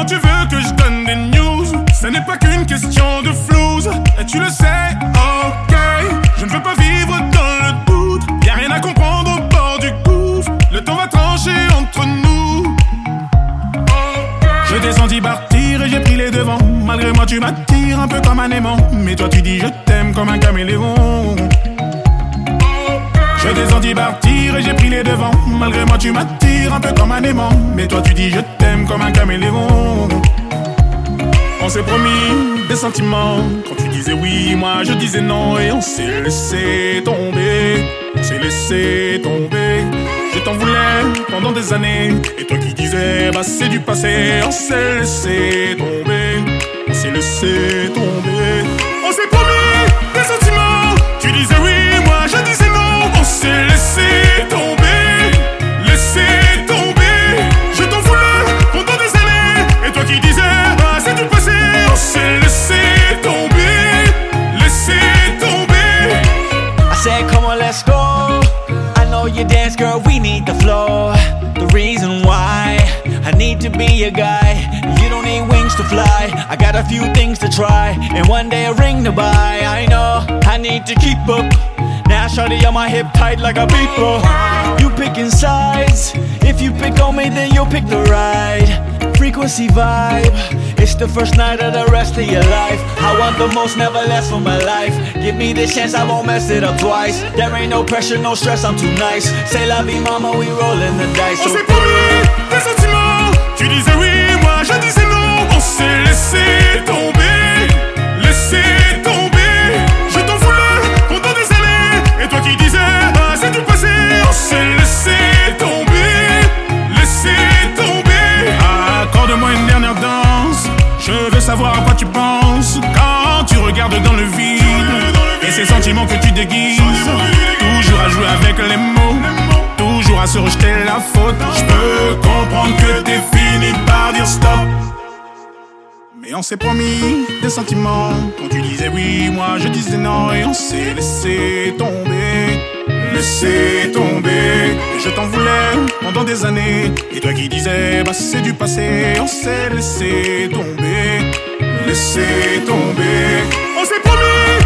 Comment tu veux que je donne des news? Ce n'est pas qu'une question de flouze. Et tu le sais, ok. Je ne veux pas vivre dans le doute. Y'a rien à comprendre au bord du gouffre. Le temps va trancher entre nous. Je t'ai senti partir et j'ai pris les devants. Malgré moi tu m'attires un peu comme un aimant. Mais toi tu dis je t'aime comme un caméléon. Je t'ai senti partir et j'ai pris les devants. Malgré moi tu m'attires un peu comme un aimant. Mais toi tu dis je t'aime comme un caméléon. On s'est promis des sentiments. Quand tu disais oui, moi je disais non. Et on s'est laissé tomber. On s'est laissé tomber. Je t'en voulais pendant des années. Et toi qui disais bah c'est du passé. On s'est laissé tomber. On s'est laissé tomber. On s'est promis des sentiments. Tu disais oui, moi je disais non. On s'est laissé tomber. Laissé tomber. Je t'en voulais pendant des années. Et toi qui disais bah c'est du passé. On s'est laissé tomber. Laissé tomber. I said come on let's go. I know you dance girl, we need the flow. The reason why I need to be your guy. You don't need wings to fly. I got a few things to try. And one day a ring to buy. I know I need to keep up. Now shawty on my hip tight like a beeper. You picking sides. If you pick on me then you'll pick the right frequency vibe. It's the first night of the rest of your life. I want the most, never less for my life. Give me the chance, I won't mess it up twice. There ain't no pressure, no stress, I'm too nice. Say la vie mama, we rollin' the dice. On s'est promis des sentiments. Tu disais oui, moi je disais non. On s'est laissé tomber. Laissé tomber. Je t'en voulais pendant des années. Et toi qui disais ah c'est du passé. On s'est laissé tomber. Laissé tomber. Accorde-moi une dernière danse. Je veux savoir à quoi tu penses quand tu regardes dans le vide. Et ces sentiments que tu déguises. Toujours à jouer avec les mots. Toujours à se rejeter la faute. Je peux comprendre que t'es fini par dire stop. Mais on s'est promis des sentiments. Quand tu disais oui, moi je disais non. Et on s'est laissé tomber. Laissé tomber. Et je t'en voulais pendant des années. Et toi qui disais bah c'est du passé. On s'est laissé tomber. Laissé tomber. On s'est promis